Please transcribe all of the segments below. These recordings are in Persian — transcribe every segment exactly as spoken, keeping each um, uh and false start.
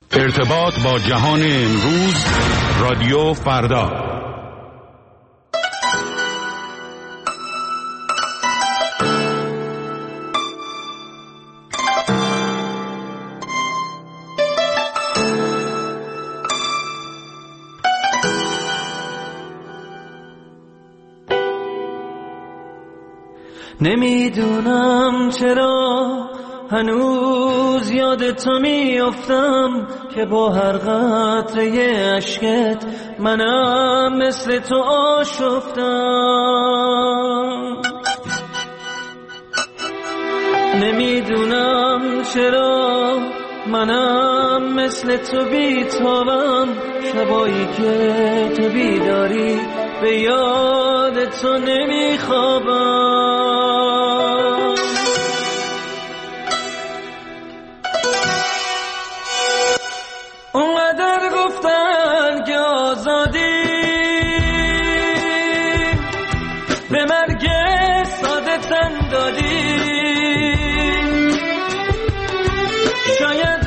ارتباط با جهان امروز، رادیو فردا. نمیدونم چرا هنوز یاد تو میافتم که با هر قطره اشکت منم مثل تو آشفتم. نمیدونم چرا منم مثل تو بیتابم، شبایی که تو بیداری به یاد تو نمیخوابم. اونقدر گفتن که آزادی به مرگ ساده تن دادی، شاید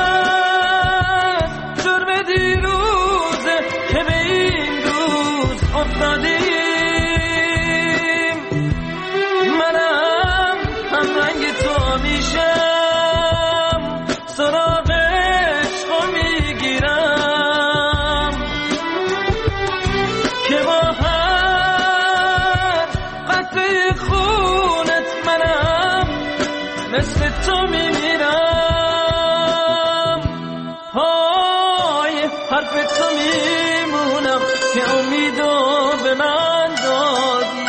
از جرم دیروزه که به این روز افتادیم. منم هم رنگ تو میشم، سراغ عشقو میگیرم که با هر قطره خونت منم مثل تو میمیرم. های حرف تو میمونم که امیدو به من دادی.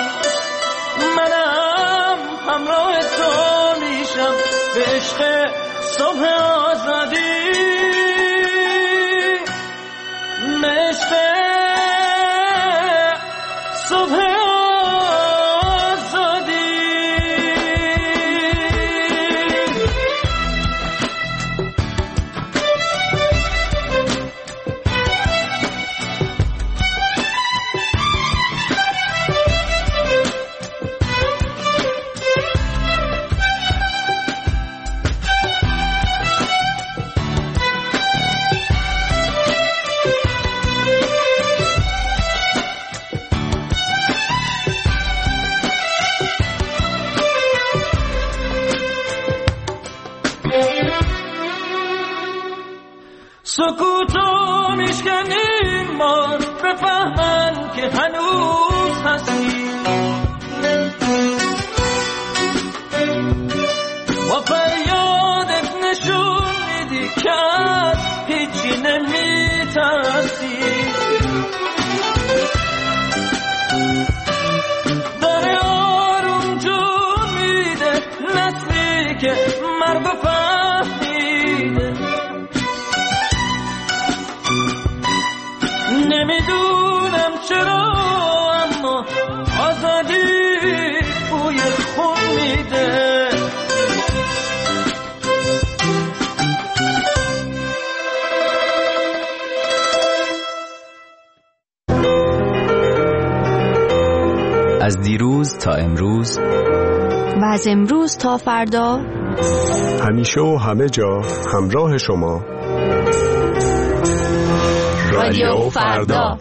منم همراه تو میشم به عشق صبح آزادی، عشق صبح آزادی. سکوتو میشکنیم ما بفهمن که هنوز هستی، و فریادت نشون میدی که از هیچی نمیترسی. داره آروم جون میده نسلی که مرگ فهمیده. نمیدونم چرا اما آزادی بوی خون میده. از دیروز تا امروز و از امروز تا فردا، همیشه و همه جا همراه شما، رادیو فردا.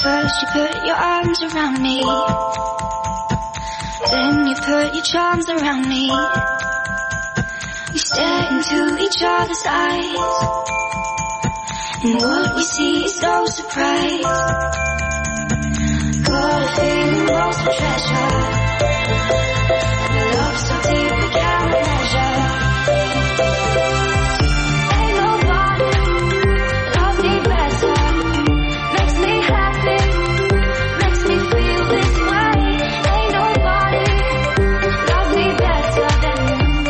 First you put your arms around me, then you put your charms around me. We stare into each other's eyes, and what we see is no surprise. Got a feeling lost for treasure, and a love so deep we can't measure. Ain't nobody loves me better, makes me happy, makes me feel this way. Ain't nobody loves me better than you.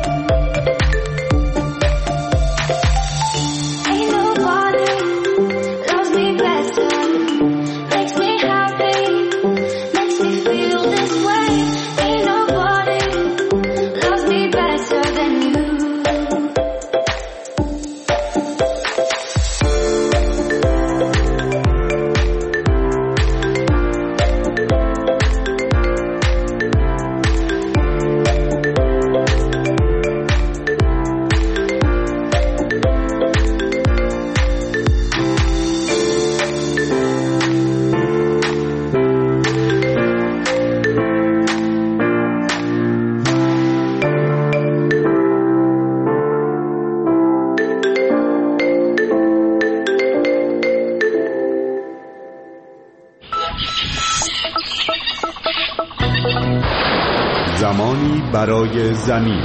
Ain't nobody loves me better, makes me happy, makes me feel this way. Ain't nobody loves me better than you. زمانی برای زمین.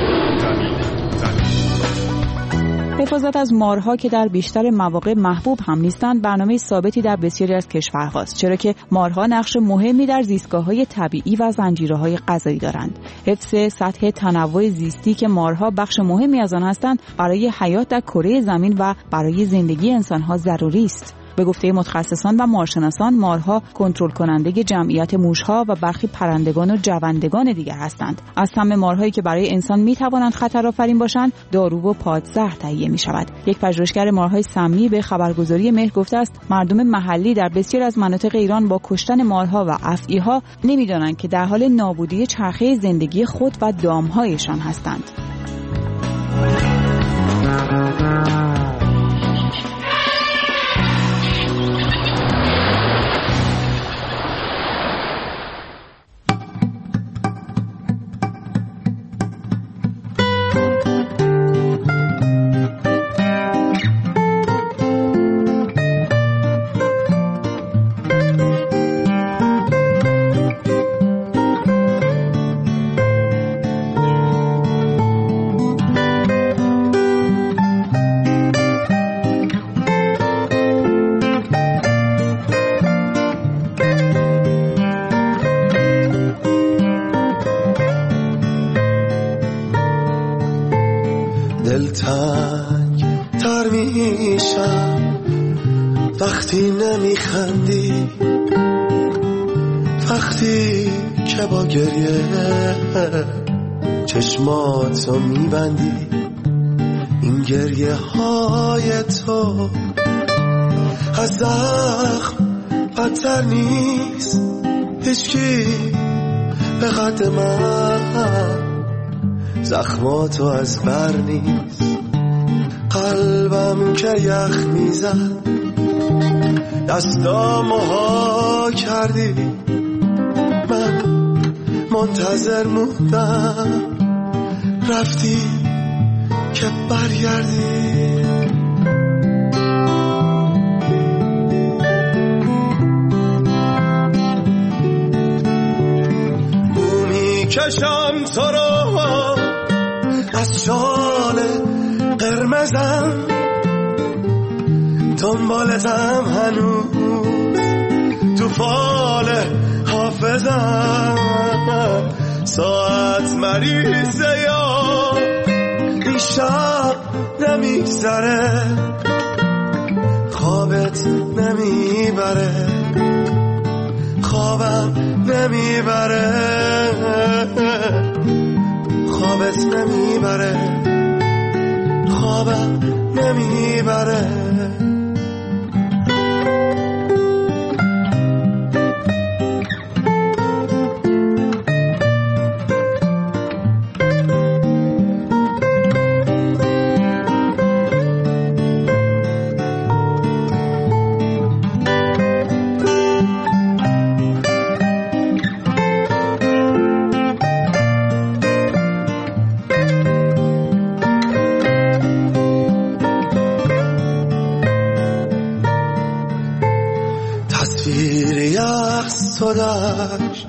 حفاظت از مارها که در بیشتر مواقع محبوب هم نیستند برنامه ثابتی در بسیاری از کشورهاست، چرا که مارها نقش مهمی در زیستگاه‌های طبیعی و زنجیره‌های غذایی دارند. حفظ سطح تنوع زیستی که مارها بخش مهمی از آن هستند برای حیات در کره زمین و برای زندگی انسان‌ها ضروری است. به گفته متخصصان و مارشناسان، مارها کنترل کننده جمعیت موشها و برخی پرندگان و جوندگان دیگر هستند. از سم مارهایی که برای انسان میتوانند خطرآفرین باشند، دارو و پادزهر تهیه می شود. یک پژوهشگر مارهای سمی به خبرگزاری مهر گفته است مردم محلی در بسیار از مناطق ایران با کشتن مارها و افعی‌ها نمیدانند که در حال نابودی چرخه زندگی خود و دامهایشان هستند. دلتنگ تر میشم وقتی نمیخندی، وقتی که با گریه چشماتو میبندی. این گریه های تو از زخم بدتر نیست، هیچکی به قد من زخماتو از بر نیست. قلبم که یخ میزد دستامو ها کردی، من منتظر موندم رفتی که برگردی. بو میکشم تو رو از شال قرمزم، دنبالتم هنوز تو فال حافظم. ساعت مریضه یا این شب نمیگذره، خوابت نمیبره، خوابم نمیبره، خوابت نمیبره، خوابم نمیبره. تو داشت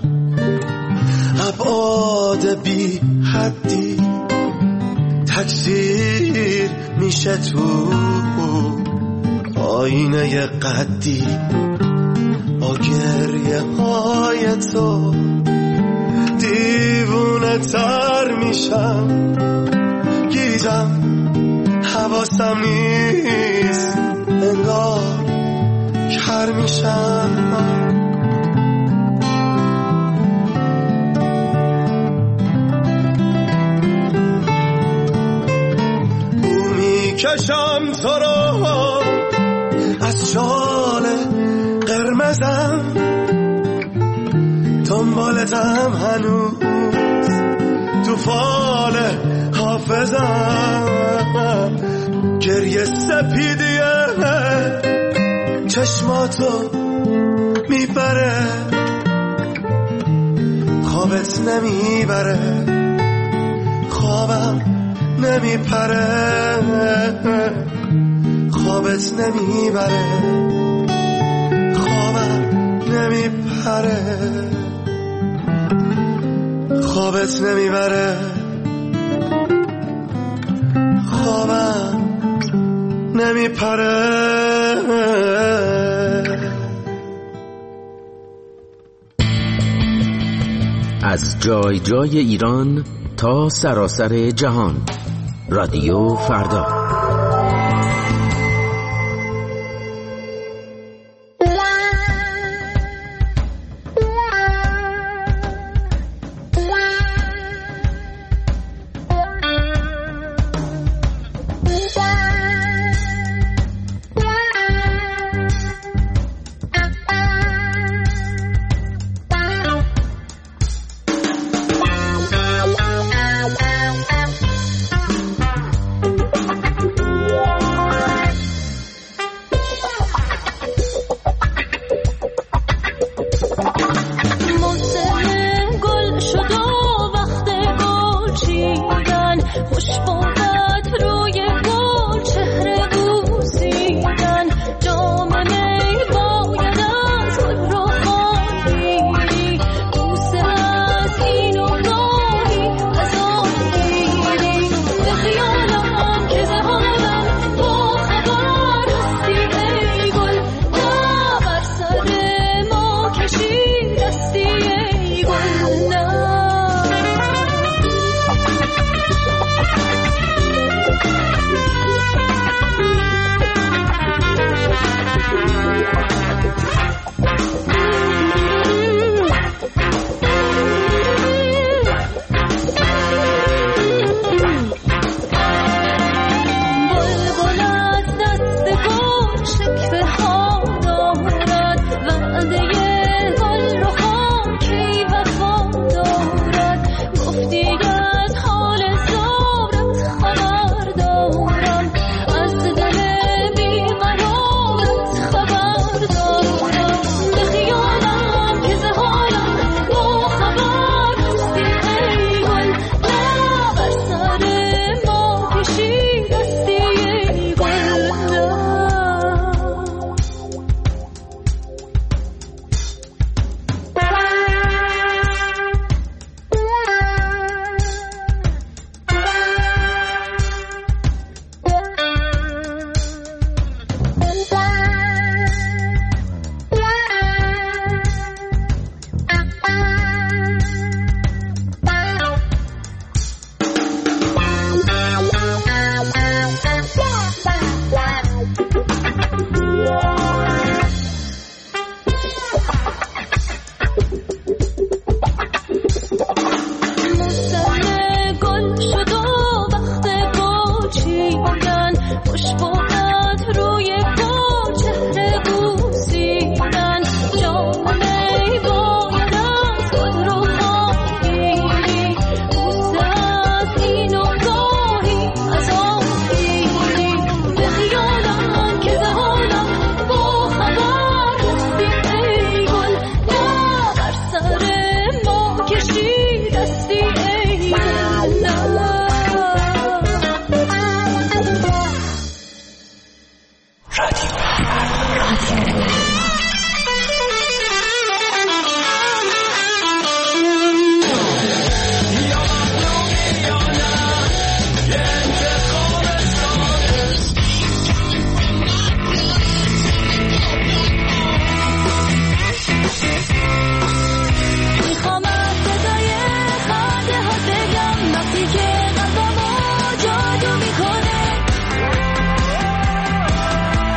ابعاد بی حدی تکثیر میشه تو آینه قدی با گریه های تو دیوونه تر میشم گیجم حواسم نیست انگار کر میشم او میکشم تو رو از شال قرمزم دنبالتم هنوز تو فال حافظم گریه سپیدیه چشماتو میبره خوابت نمیبره خوابم نمیپره خوابت نمیبره خوابم نمیپره خوابت نمیبره خوابم نمیپره. از جای جای ایران تا سراسر جهان، رادیو فردا.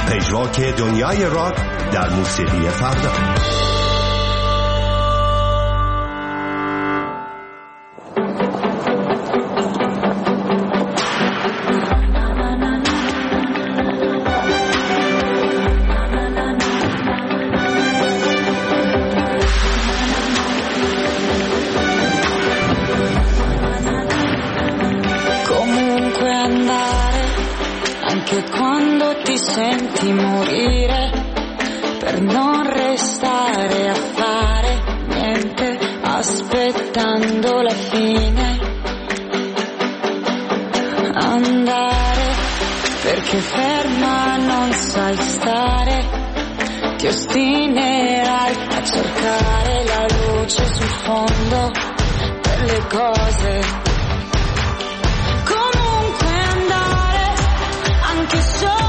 پژواک دنیای راک در موسیقی فردا. Senti morire per non restare a fare niente, aspettando la fine. Andare perché ferma non sai stare, ti ostinerai a cercare la luce sul fondo delle cose. Comunque andare anche solo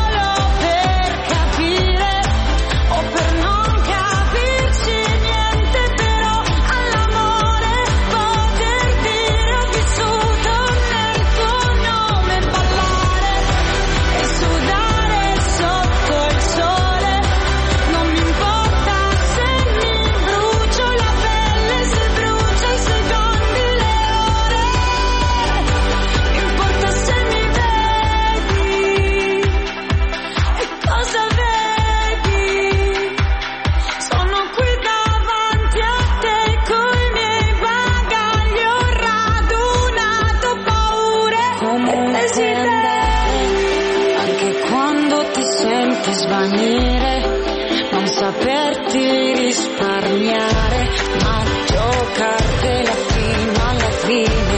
non saperti risparmiare, ma giocartela fino alla fine.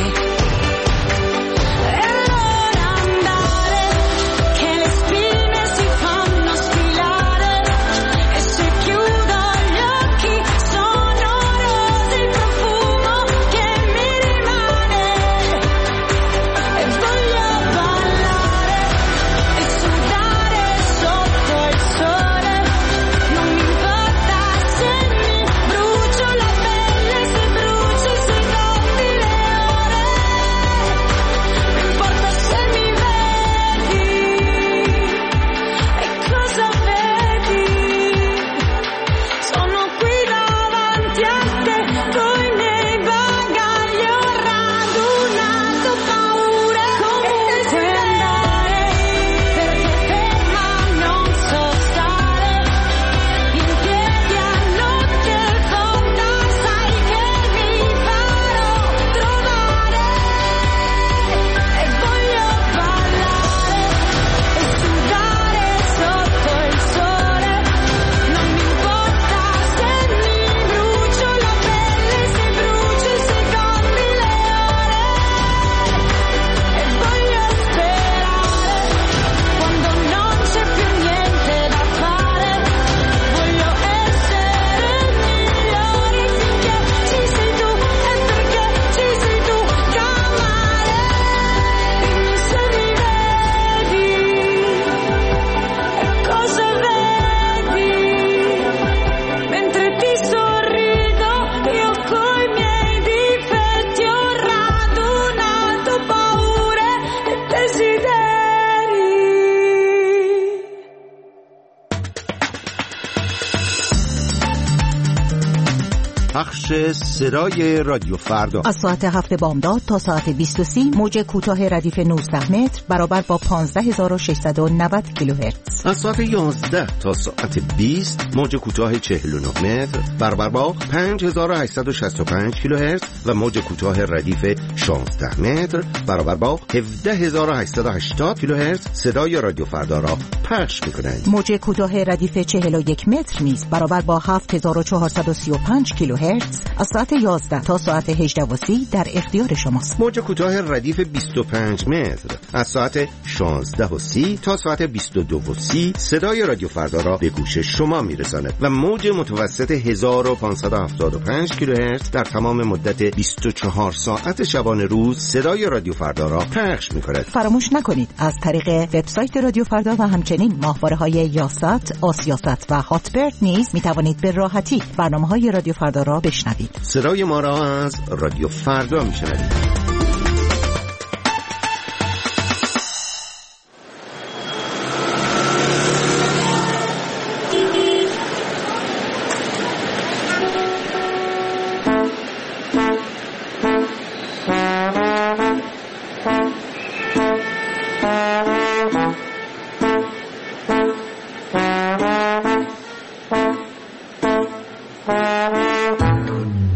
E allora andare che le spine si fanno sfilare, e se chiudo gli occhi sono rose il profumo che mi rimane, e voglio ballare e sudare sotto il sole. صدای رادیو فردا از ساعت هفت بامداد تا ساعت بیست و سی موج کوتاه ردیف نوزده متر برابر با پانزده هزار و ششصد و نود کیلوهرتز. از ساعت یازده تا ساعت بیست موج کوتاه چهل و نه متر برابر با پنج هزار و هشتصد و شصت و پنج کیلوهرتز و موج کوتاه ردیف شانزده متر برابر با هفده هزار و هشتصد و هشتاد کیلوهرتز صدای رادیو فردا را پخش می‌کنند. موج کوتاه ردیف چهل و یک متر نیز برابر با هفت هزار و چهارصد و سی و پنج کیلوهرتز از ساعت یازده تا ساعت هجده و سی در اختیار شماست. موج کوتاه ردیف بیست و پنج متر از ساعت شانزده و سی تا ساعت بیست و دو و سی صدای رادیو فردا را به گوش شما میرساند و موج متوسط هزار و پانصد و هفتاد و پنج کیلوهرتز در تمام مدت بیست و چهار ساعت شبانه روز صدای رادیو فردا را پخش می‌کند. فراموش نکنید از طریق وبسایت رادیو فردا و همچنین ماهواره‌های یاست، آسیاست و هاتبرد نیز می‌توانید به راحتی برنامه‌های رادیو فردا را بشنوید. صدای ما را از رادیو فردا می‌شنوید.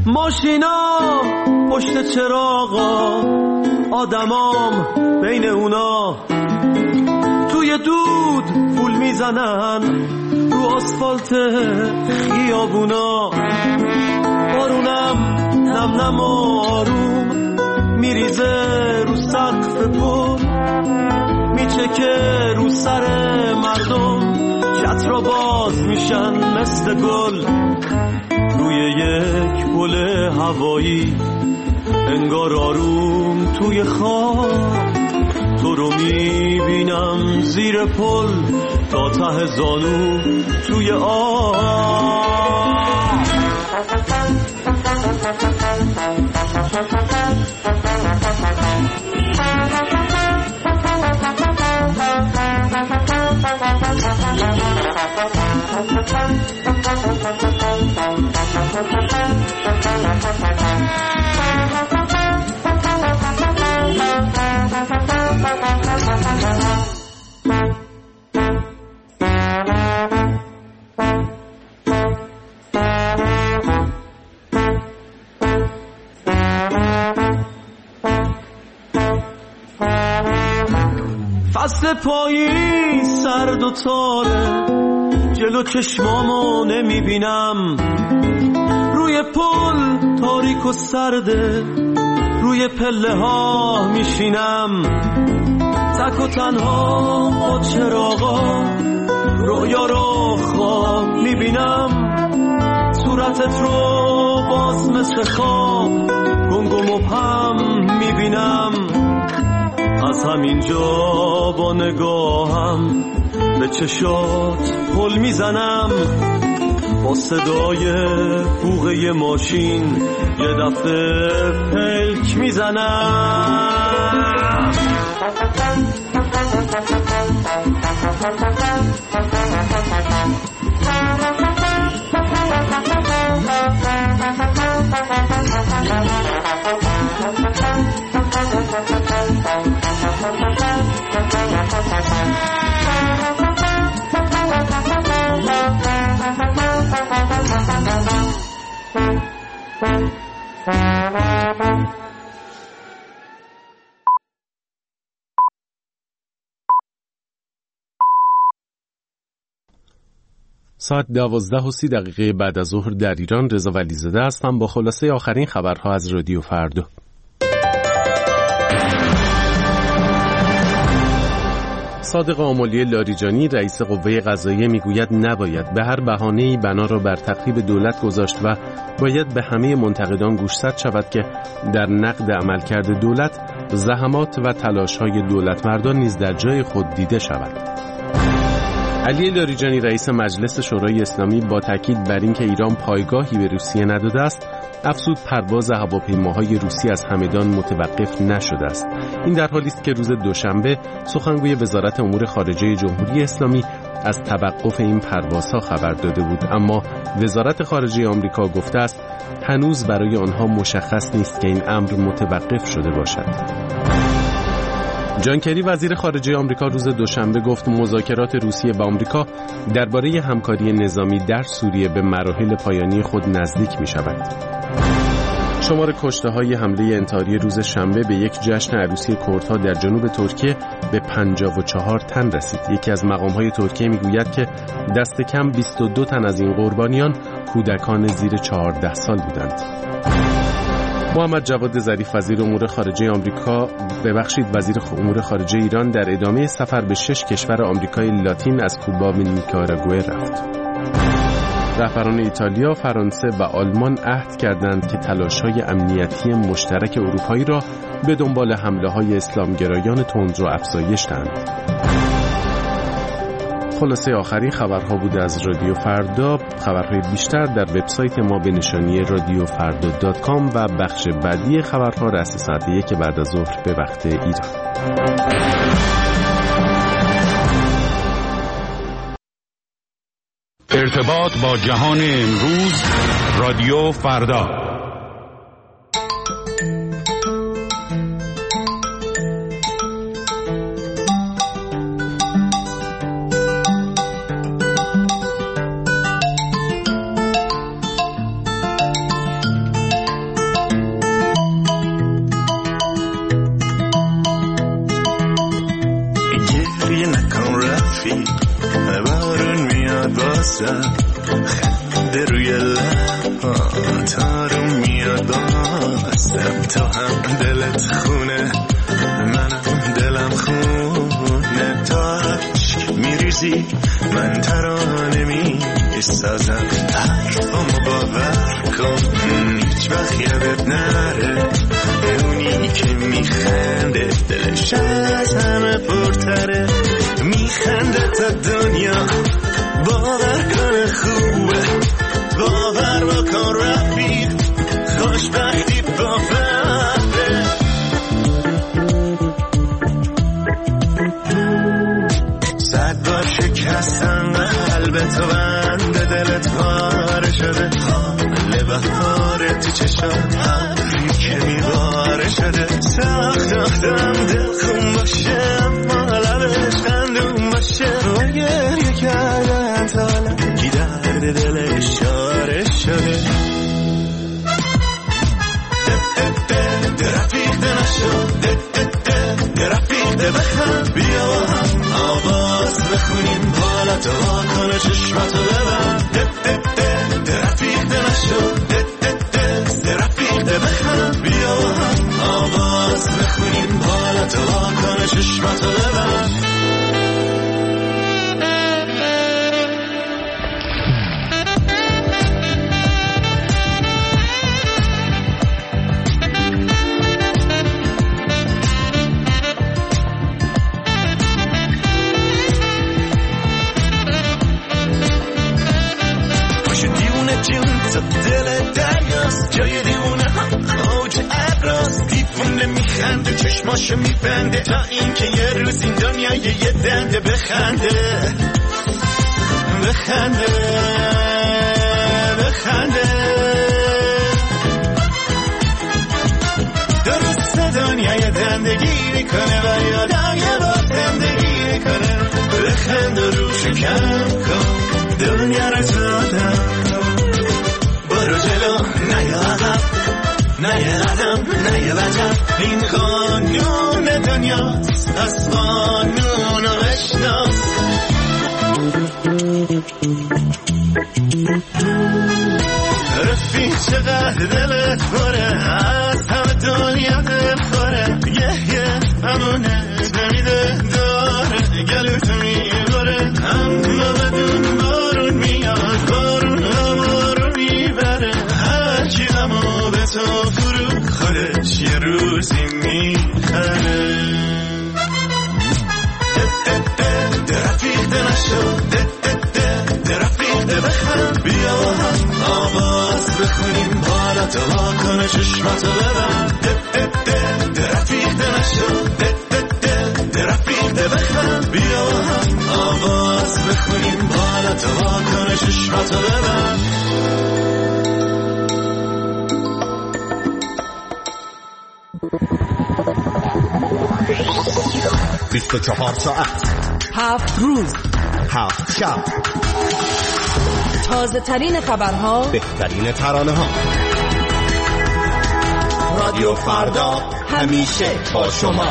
ماشینا پشت چراغا، آدمام بین اونا، توی دود پول میزنن رو آسفالت خیابونا. بارونم نم نم آروم میریزه رو سقف پل، میچکه رو سر مردم، چترا باز میشن مثل گل. روی یک پل هوایی انگار آروم توی خواب، تو رو میبینم زیر پل تا ته زانو توی آب. فصل پایی سرد و تاره، جلو چشمامو نمیبینم، روی پل تاریک و سرده، روی پله ها میشینم، تک و تنها با چراغا، رویا رو خواب میبینم، صورتت رو باز مثل خواب گم گم و پم میبینم. از همینجا با نگاهم به چشات پل میزنم، با صدای بوغه ماشین یه دفعه پلک میزنم. ساعت دوازده و سی دقیقه بعد از ظهر در ایران. رضا ولیزاده هستم با خلاصه آخرین خبرها از رادیو فردا. صادق آملی لاریجانی رئیس قوه قضاییه میگوید نباید به هر بهانه‌ای بنا را بر تخریب دولت گذاشت و باید به همه منتقدان گوشزد شود که در نقد عملکرد دولت زحمات و تلاش‌های دولتمردان نیز در جای خود دیده شود. علی لاریجانی رئیس مجلس شورای اسلامی با تاکید بر اینکه ایران پایگاهی به روسیه نداده است، افزود پرواز هواپیماهای روسی از همدان متوقف نشده است. این در حالی است که روز دوشنبه سخنگوی وزارت امور خارجه جمهوری اسلامی از توقف این پروازها خبر داده بود، اما وزارت خارجه آمریکا گفته است هنوز برای آنها مشخص نیست که این امر متوقف شده باشد. جان کری وزیر خارجه آمریکا روز دوشنبه گفت مذاکرات روسیه و آمریکا درباره همکاری نظامی در سوریه به مراحل پایانی خود نزدیک می شود. شمار کشته‌های حمله انتحاری روز شنبه به یک جشن عروسی کردها در جنوب ترکیه به پنجاه و چهار تن رسید. یکی از مقام‌های ترکیه می‌گوید که دست کم بیست و دو تن از این قربانیان کودکان زیر چهارده سال بودند. محمد جواد ظریف وزیر امور خارجه آمریکا ببخشید وزیر امور خارجه ایران در ادامه سفر به شش کشور آمریکای لاتین از کوبا به نیکاراگوئه رفت. رهبران ایتالیا، فرانسه و آلمان عهد کردند که تلاش‌های امنیتی مشترک اروپایی را به دنبال حمله‌های اسلامگرایان تندرو افزایش دهند. خلاصه آخرین خبرها بود از رادیو فردا. خبرهای بیشتر در وبسایت ما به نشانی رادیو فردا دات کام و بخش بعدی خبرها رأس ساعت یک بعد از ظهر به وقت ایران. ارتباط با جهان امروز، رادیو فردا. بازم خنده روی لبات آروم میاد بازم. تو هم دلت خونه منم دلم خونه، تو عشق میریزی من ترانه میسازم. حرفامو باور کن هیچ وقت یادت نره، اونی که میخنده دلش از همه پرتره. میخنده تا دنیا باور کنه خوبه، باور بکن رفیق خوشبختی با فرده. صد بار شکستن قلب تو بنده، دلت پاره شده حال بهاره تو چشات ابری که میباره شده. سخت آدم دل خون باشه اما لبش خندون باشه، و گریه کردن تا لنگی درد دلش شاره شده. رفیقه نشو رفیقه بخند، بیا با هم آواز بخونیم بالا تو واکنه چشماتو ببند. رفیقه نشو رفیقه بخند، بیا با هم آواز بخونیم بالا تو واکنه چشماتو ببند. دل دریاست جای دیونه اوج ابراست، دیوونه میخنده چشماشو میبنده تا اینکه یه روز این دنیای یه دنده بخنده بخنده بخنده. درست دنیای دندگی میکنه و یادای با زندگی میکنه. بخند و روشو کم کن دنیا رو جادم، برو جلو نیا عقب نیا قدم نیا وجب. این قانون دنیاست از قانون و اشناس. رفیق چقدر دلت پره از همه دنیا دل خوره، یه یه همونه نمیده داره گلوتو میبره، اما بدون بارون میاد بارون همارو میبره. هرکی همو به تو فرو خودش یه روزی میخره. رفیقه نشو رفیقه بخند، بیا با هم آواز بخونیم بالا تو واکنه چشماتو ببند. رفیقه نشو رفیقه بخند، بیا با هم آواز بخونیم بالا تو واکنه چشماتو ببند. بیست و چهار ساعت، هفت روز، هفت شب، تازه ترین خبرها، بهترین ترانه ها. رادیو فردا همیشه با شما.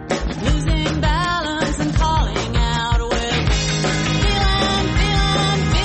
Losing balance and falling out with feeling, feeling, feeling.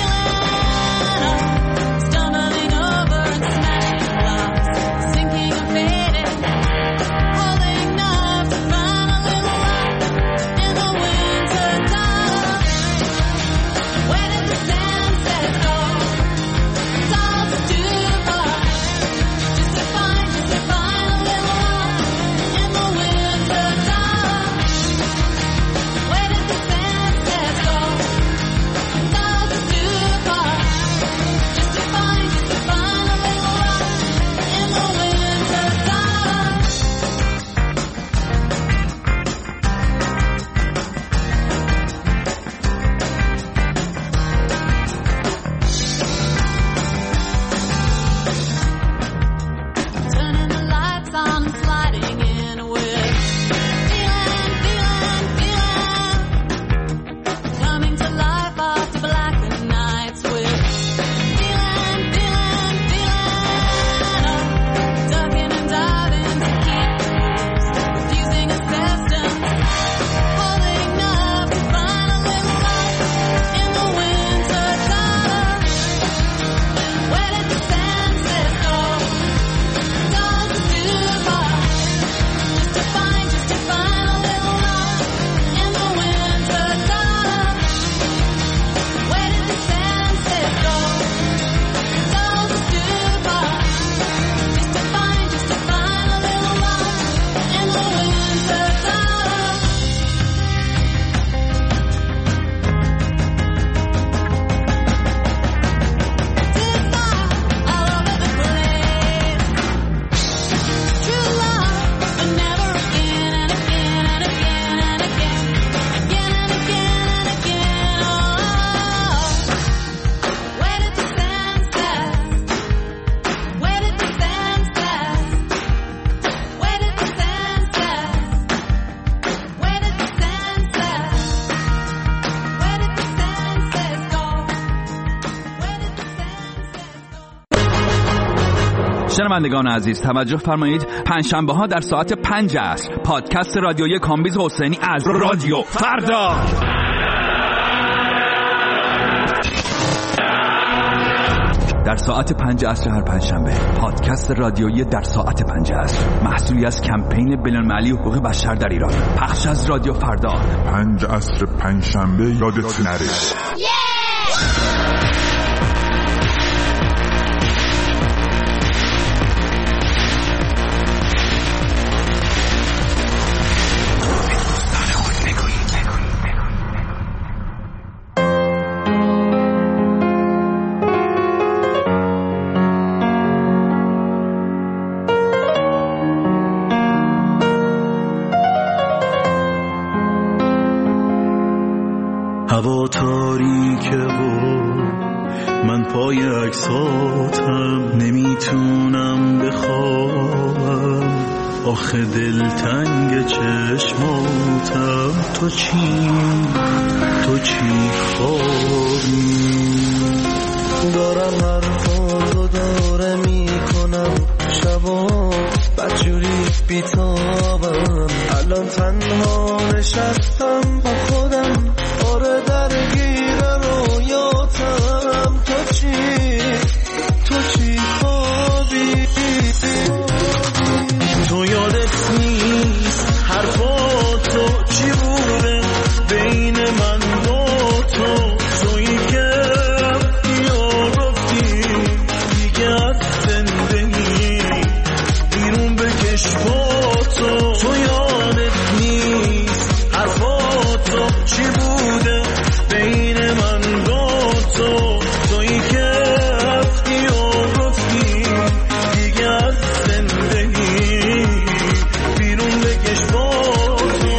شنوندگان عزیز توجه فرمایید، پنجشنبه ها در ساعت پنج عصر پادکست رادیویی کامبیز حسینی از رادیو فردا. در ساعت پنج عصر هر پنجشنبه پادکست رادیویی در ساعت پنج عصر، محصولی از کمپین بین‌المللی حقوق بشر در ایران، پخش از رادیو فردا. پنج عصر پنجشنبه یادت نره. هوا تاریکه و من پای عکساتم، نمیتونم بخوابم آخه دلتنگ چشماتم. تو چی تو چی خوابی؟ دارم حرفاتو داره میکنم شبا بدجوری بیتابم، الان تنها نشستم با خودم، آره درگیر رویاتم. تو چی تو چی خوابی؟ تو یادت نیست حرفاتو چی بوده بین من و تو، تویی که یا گفتی دیگه از زندگی بیرون بکش با تو. تو یادت نیست حرفاتو چی بوده بین من و تو، تویی که رفتی و گفتی دیگه از زندگی بیرون بکش با تو.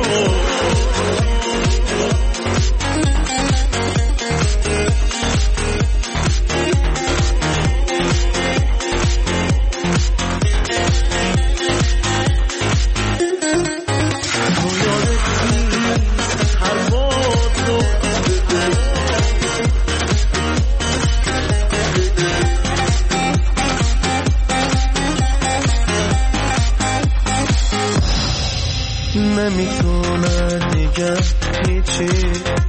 نمیتونه دیگه هیچی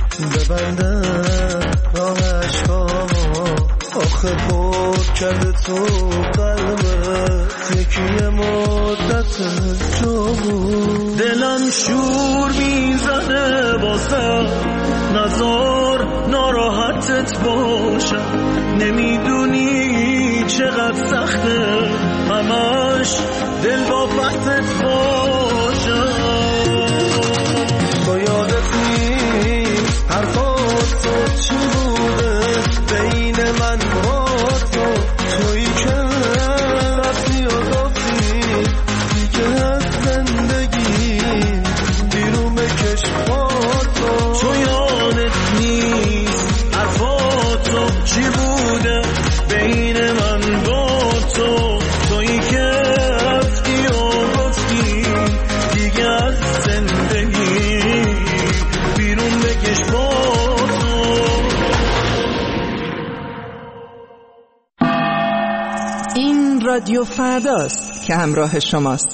ببندم راه عشقامو، آخه بود کرده تو قلبت یکی مدت جو بود. دلم شور میزنه بازم، نزار ناراحتت باشم، نمیدونی چقدر سخته همش دل با وقتت باشم. تو یادت نیست حرفات چی بوده بین من و تو، تویی که رفتی و گفتی دیگه از زندگی بیرون بکش با تو. تو یادت نیست حرفات چی بوده بین من و تو، تویی که رفتی و گفتی دیگه از زندگی بیرون بکش با تو. این رادیو فرداست که همراه شماست.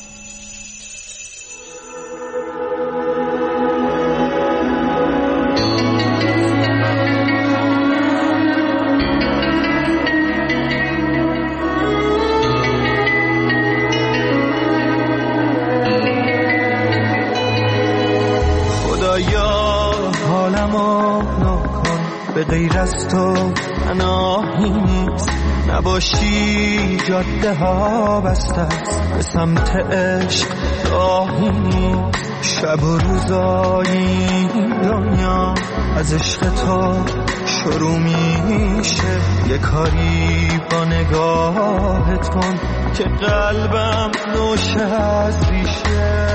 به غیر از تو پناهی نیست، نباشی جاده ها بسته است، به سمت عشق راهی نیست. شب و روزایی دنیا از عشق تو شروع میشه، یه کاری با نگاهت کن که قلبم نوشه از ریشه.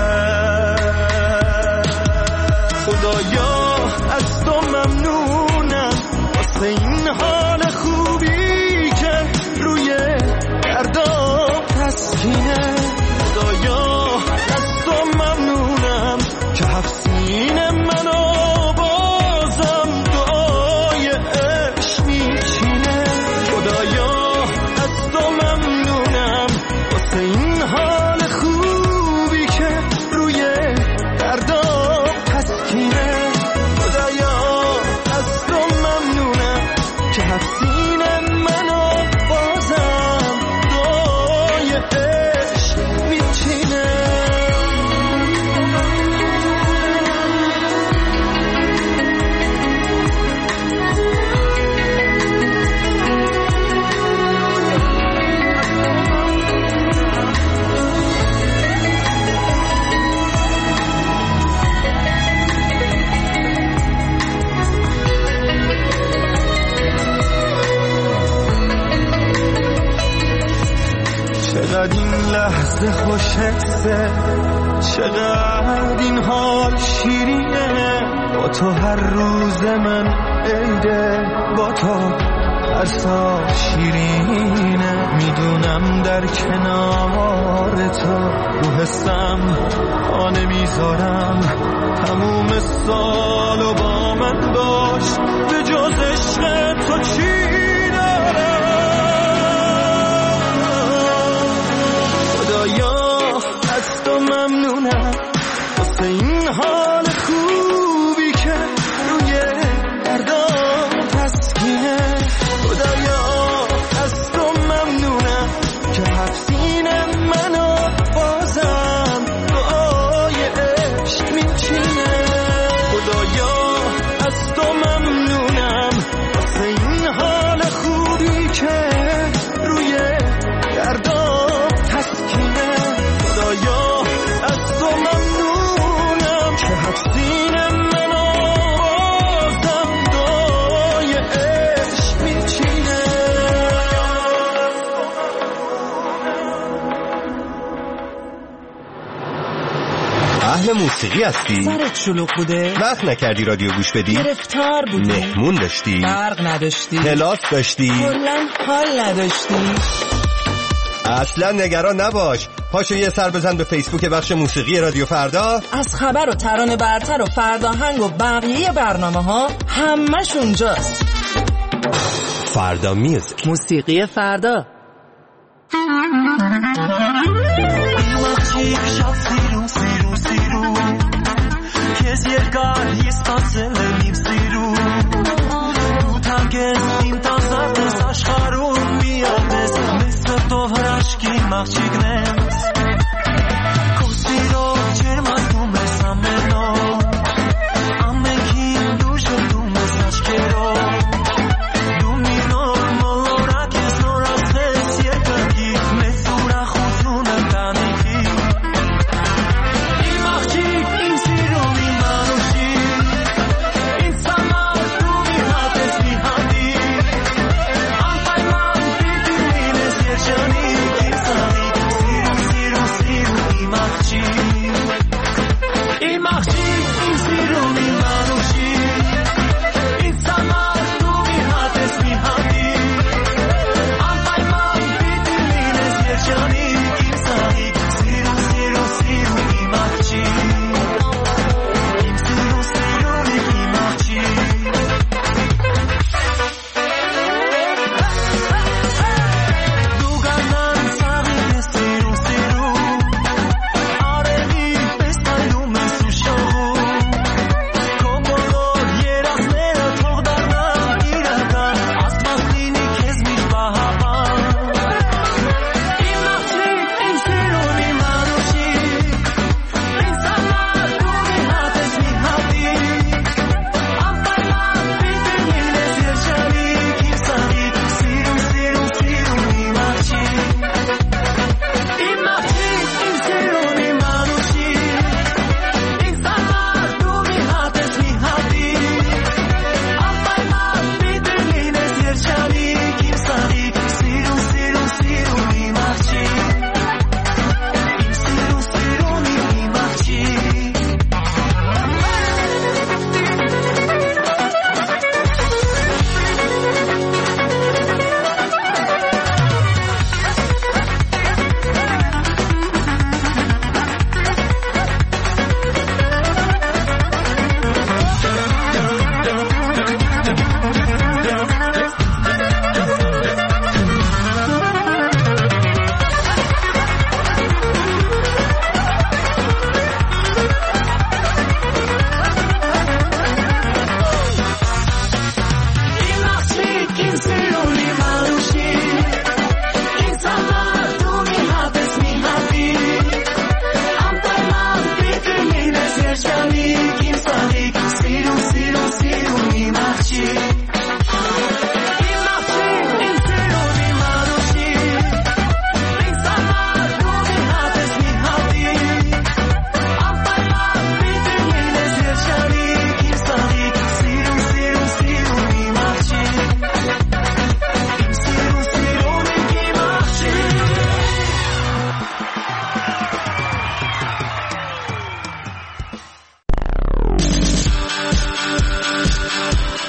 خدایا از تو ممنونم واسه این حال خوبی که روی دردام تسکینه. خدایا از تو ممنونم که هفت سینه منو بازم دعای عشق میچینه. خدایا از تو چقدر این لحظه خوشحسه، چقدر این حال شیرینه. با تو هر روز من عیده، با تو هر سال شیرینه. میدونم در کنار تو رو حسم ها نمیذارم، تموم سالو با من باش، به جز عشق تو چی از تو ممنونم واسه این حال خوبی که روی دردام تسکینه. خدایا از تو ممنونم که حفظین منو بازم دعای عشق میچینه. خدایا از تو ممنونم واسه این حال خوبی که روی دردام تسکینه. خدایا از تو ممنونم که حفظین منو بازم دعای عشق میچینه. اهل موسیقی هستی؟ سرت شلوغ بوده؟ وقت نکردی رادیو گوش بدی؟ گرفتار بودی؟ مهمون داشتی؟ برق نداشتی؟ کلاس داشتی؟ کلاً حال نداشتی؟ اصلا نگران نباش، پاشو یه سر بزن به فیسبوک بخش موسیقی رادیو فردا. از خبر و ترانه برتر و فرداهنگ و بقیه برنامه ها همش اونجاست. فردا میوزیک، موسیقی فردا.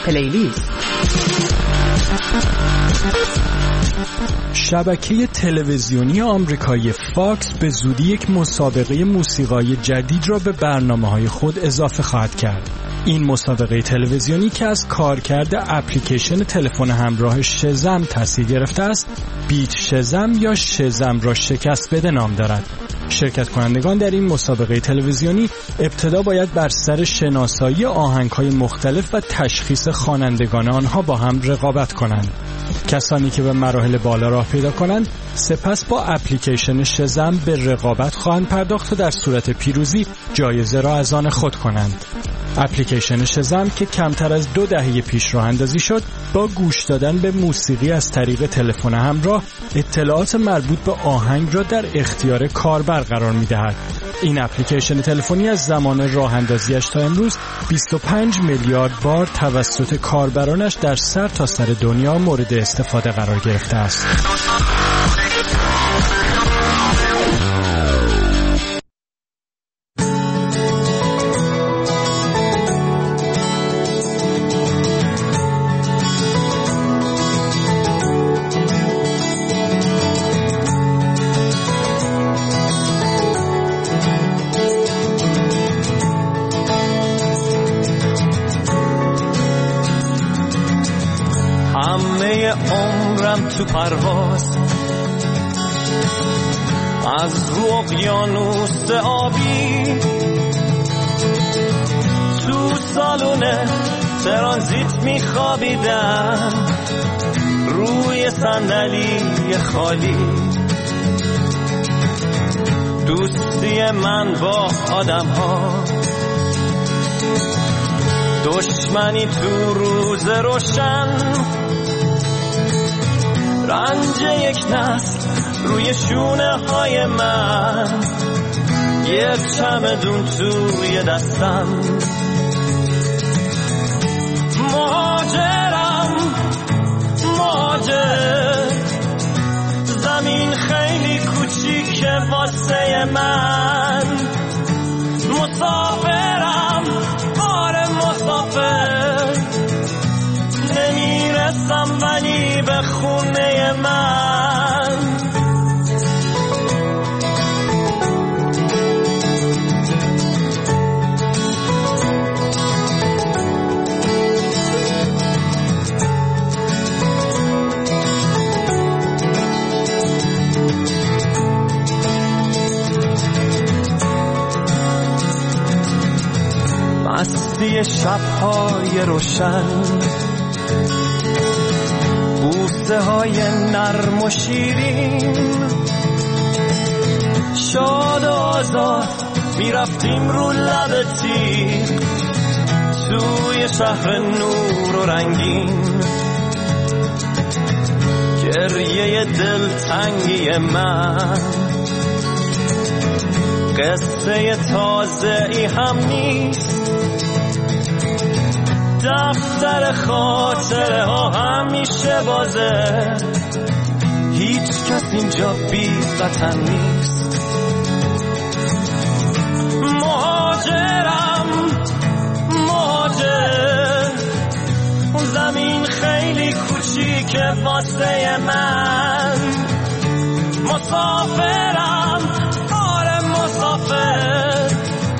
پلیلیست. شبکه تلویزیونی آمریکایی فاکس به زودی یک مسابقه موسیقایی جدید را به برنامه‌های خود اضافه خواهد کرد. این مسابقه تلویزیونی که از کارکرد اپلیکیشن تلفن همراه شزم تأثیر گرفته است، بیت شزم یا شزم را شکست بده نام دارد. شرکت کنندگان در این مسابقه تلویزیونی ابتدا باید بر سر شناسایی آهنگ‌های مختلف و تشخیص خوانندگان آنها با هم رقابت کنند. کسانی که به مراحل بالا راه پیدا کنند سپس با اپلیکیشن شزم به رقابت خواهند پرداخت و در صورت پیروزی جایزه را از آن خود کنند. اپلیکیشن شزم که کمتر از دو دهه پیش راه اندازی شد، با گوش دادن به موسیقی از طریق تلفن همراه اطلاعات مربوط به آهنگ را در اختیار کاربر قرار می‌دهد. این اپلیکیشن تلفنی از زمان راه اندازیش تا امروز بیست و پنج میلیارد بار توسط کاربرانش در سر تا سر دنیا مورد استفاده قرار گرفته است. تو پرواز از رو اقیانوس آبی، تو سالن ترانزیت میخوابیدم روی صندلی خالی. دوستی من با آدم ها، دشمنی تو روز روشن، رنج یک نسل روی شونه های من، یک چمدون توی دستم. مهاجرم مهاجر، زمین خیلی کوچیکه واسه من. مسافرم آره مسافر، نمیرسم ولی به خونه من. مستی شب‌های روشن، بوسه های نرم و شیرین، شاد و آزاد میرفتیم رو لب تیغ توی شهر نور و رنگین. گریه دلتنگی من قصه تازه ای هم نیست، دفتر خاطره ها همیشه بازه، هیچ کس اینجا بی وطن نیست. مهاجرم مهاجر، زمین خیلی کوچیکه واسه من. مسافرم آره مسافر،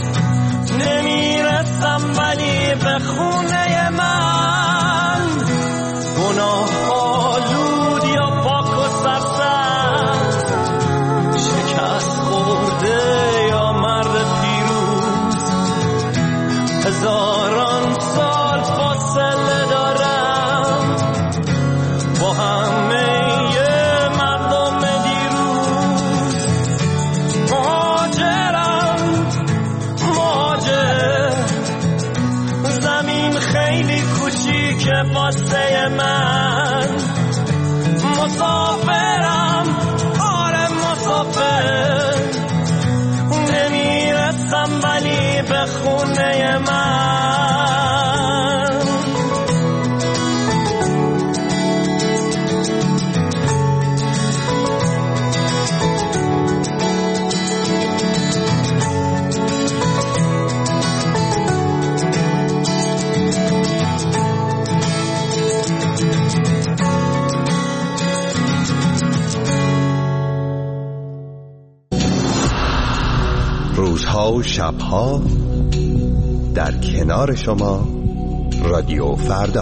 نمیرسم ولی به خونه من. گناه آلود یا پاک و سرسبز، شکست خورده یا مرد پیروز، هزاران سال فاصله دارم با همه مردم دیروز. مهاجرم مهاجر، زمین روزها و شبها در کنار شما رادیو فردا.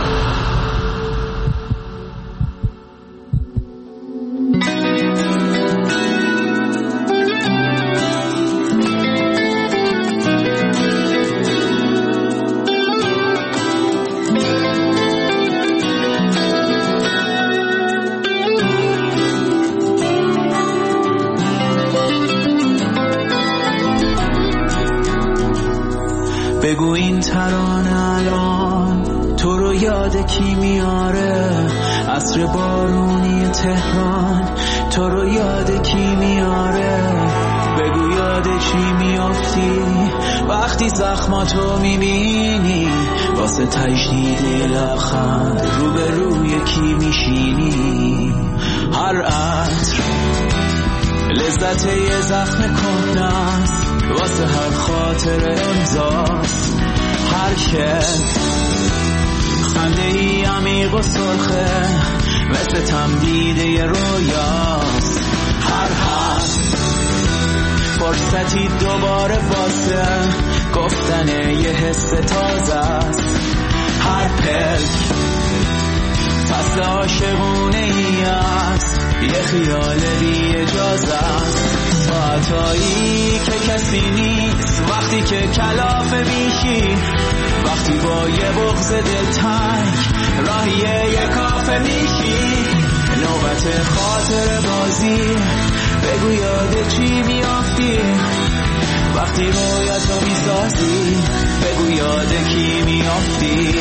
بگو این ترانه الان تو رو یاد کی میاره؟ عصر بارونی تهران تو رو یاد کی میاره؟ بگو یاد چی میافتی وقتی زخماتو میبینی؟ واسه تجدید لبخند رو به روی کی میشینی؟ هر عطر لذت یه زخم کهنه است، واسه هر خاطر امضاست. هر شب خنده ای عمیق و سرخه مثل تمدید یه رویاست. هر حرف فرصتی دوباره واسه گفتن یه حس تازه است. هر پلک فصل عاشقونه ای است، یه خیال بی اجازه است. ساعتایی که کسی نیست وقتی که کلافه میشی، وقتی با یه بغض دلتنگ راهی یه کافه میشی. نوبت خاطر بازی بگو یاد چی میافتی وقتی رویتو میسازی؟ بگو یاد کی میافتی؟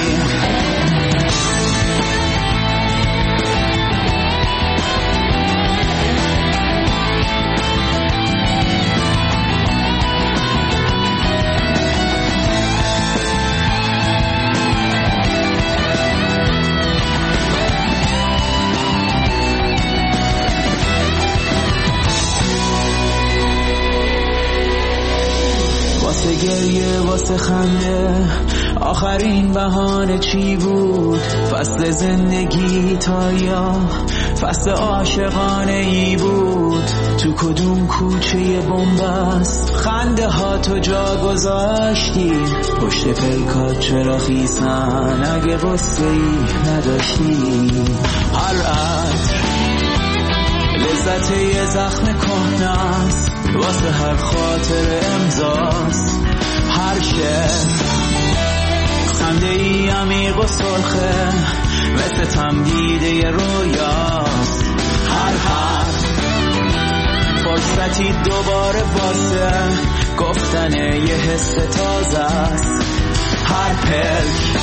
واسه گریه واسه خنده آخرین بهانه چی بود؟ فصل زندگی تا یا فصل عاشقانه ای بود؟ تو کدوم کوچه بنبست خنده ها تو جا گذاشتی؟ پشت پیکات چرا خیسن اگه قصه ای نداشتی؟ هر عطر لذت یه زخم کهنه است، واسه هر خاطر امضاست. هر شب خنده ای عمیق و سرخه مثل تمدید یه رویاست. هر حرف فرصتی دوباره واسه گفتن یه حس تازه است. هر پلک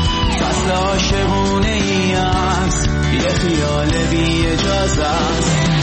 فصل عاشقونه ای است، یه خیال بی اجازه است.